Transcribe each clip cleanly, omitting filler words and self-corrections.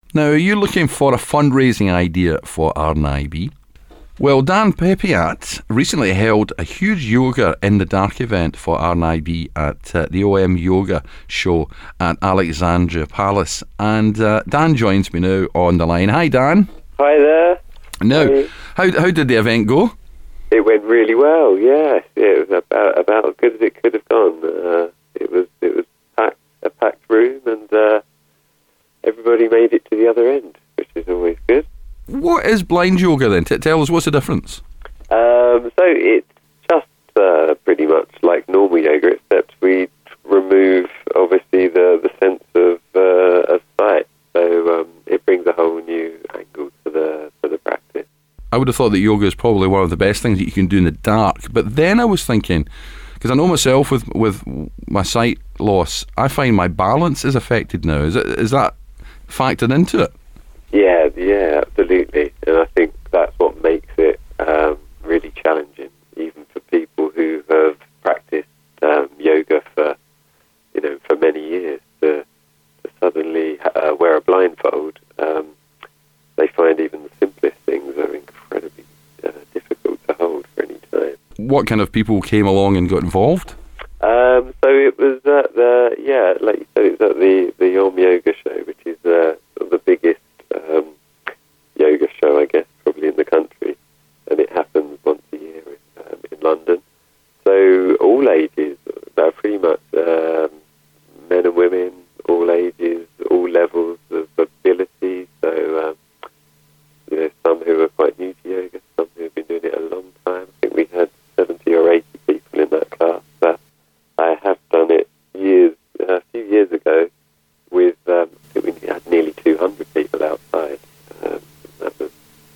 Now, are you looking for a fundraising idea for RNIB? Well, Dan Pepiat recently held a huge Yoga in the Dark event for RNIB at the OM Yoga show at Alexandra Palace. And Dan joins me now on the line. Hi, Dan. Hi there. Now, how did the event go? It went really well, yes. It was about as good as it could have gone. It was a packed room, and everybody made it to the other end, which is always good. What is blind yoga then? Tell us, what's the difference? So it's just pretty much like normal yoga, except we remove, obviously, the sense of sight. So it brings a whole new angle to the practice. I would have thought that yoga is probably one of the best things that you can do in the dark. But then I was thinking, because I know myself with my sight loss, I find my balance is affected now. Is that factored into it? Yeah, absolutely. And I think that's what makes it really challenging, even for people who have practiced yoga for many years. To suddenly wear a blindfold, they find even the simplest things are incredibly difficult to hold for any time. What kind of people came along and got involved? So it was at like you said, it was at the Om Yoga show, which is the biggest yoga show, I guess, probably in the country, and it happens once a year in London. So all ages, pretty much men and women, all ages, all levels of ability. So some who are quite new to yoga, some who have been doing it a long time. I think we had 70 or 80 people in that class. But I have done it a few years ago with, I think we had nearly 200 people outside. That was,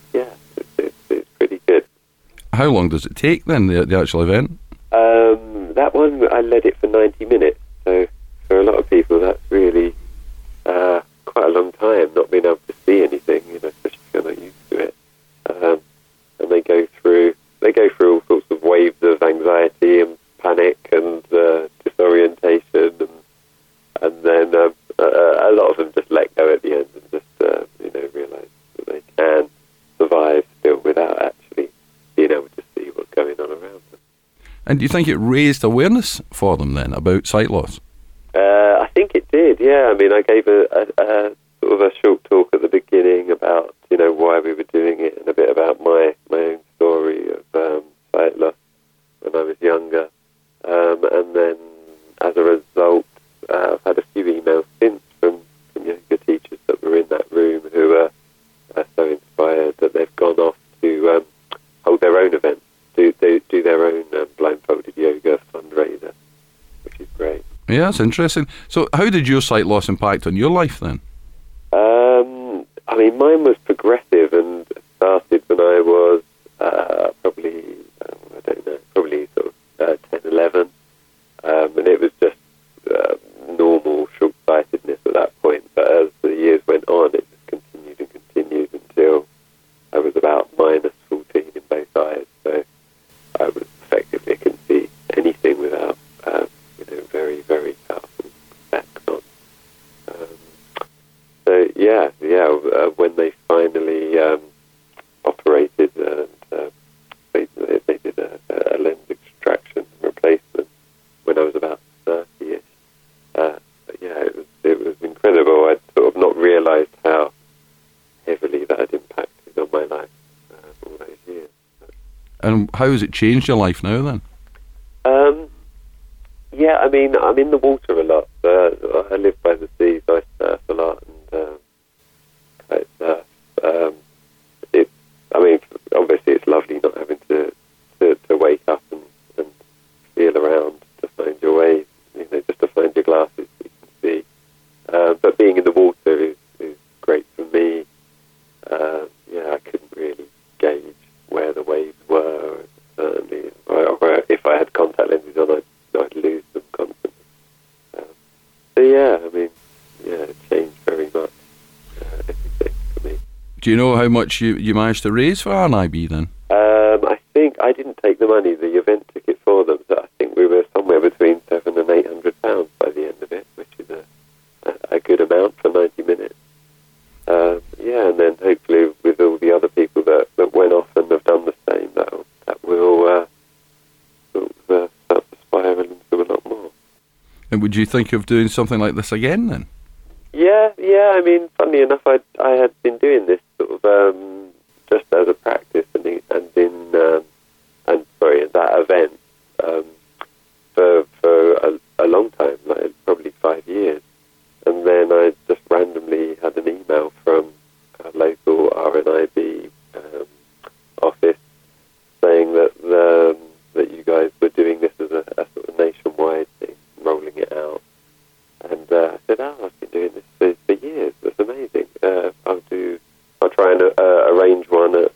it's pretty good. How long does it take then, the actual event? That one, I led it for 90 minutes. So for a lot of people, that's really quite a long time, not being able to see anything, especially if you're not used to it. And they go through all sorts of waves of anxiety and panic and disorientation, and then a lot of them just let go at the end and just realise that they can survive still without actually being able to see what's going on around them. And do you think it raised awareness for them then about sight loss? I think it did, yeah. I mean, I gave a sort of a short talk at the beginning about, why we were doing it and a bit about my own story of sight loss when I was younger. And then, as a result, I've had a few emails since from yoga teachers that were in that room who are so inspired that they've gone off to hold their own events, do their own blindfolded yoga fundraiser, which is great. Yeah, that's interesting. So how did your sight loss impact on your life then? I mean, mine was progressive and started when I was probably sort of 10, 11. And it was just normal short-sightedness at that point. But as the years went on, it just continued until I was about -14 in both eyes. So I was effectively couldn't see anything without very, very powerful effects on. When they finally operated and they did a lens extraction replacement when I was about 30-ish. It was incredible. I'd sort of not realised how heavily that had impacted on my life all those years. And how has it changed your life now then? I mean, I'm in the water a lot. I live by the sea, so I surf a lot and kite surf. Obviously it's lovely not having to wake up and feel around to find your way, just to find your glasses so you can see. But being in the water is great for me. I couldn't really gauge where the waves were. Certainly, if I had contact lenses on, I'd lose them constantly. It changed very much everything for me. Do you know how much you managed to raise for RNIB then? I think I didn't take the money. The event took it for them. So I think we were somewhere between £700 and £800 by the end of it, which is a good amount for 90 minutes. and then hopefully with all the other people that went off and have done the same, that will start to spiral into a lot more. And would you think of doing something like this again then? Yeah. I mean, funnily enough, I had been doing this sort of just as a practice, at that event for a long time, like probably 5 years, and then I just randomly had an email from a local RNIB office saying that you guys were doing this as a sort of nationwide thing, rolling it out. And I said, I've been doing this for years. That's amazing. I'll try and arrange one at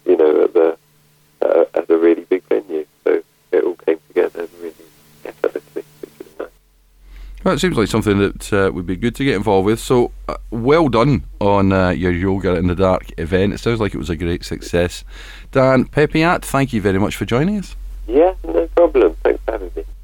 a really big venue. So it all came together really effortlessly, which was nice. Well, it seems like something that would be good to get involved with. So well done on your Yoga in the Dark event. It sounds like it was a great success. Dan Pepiat, thank you very much for joining us. Yeah, no problem. Thanks for having me.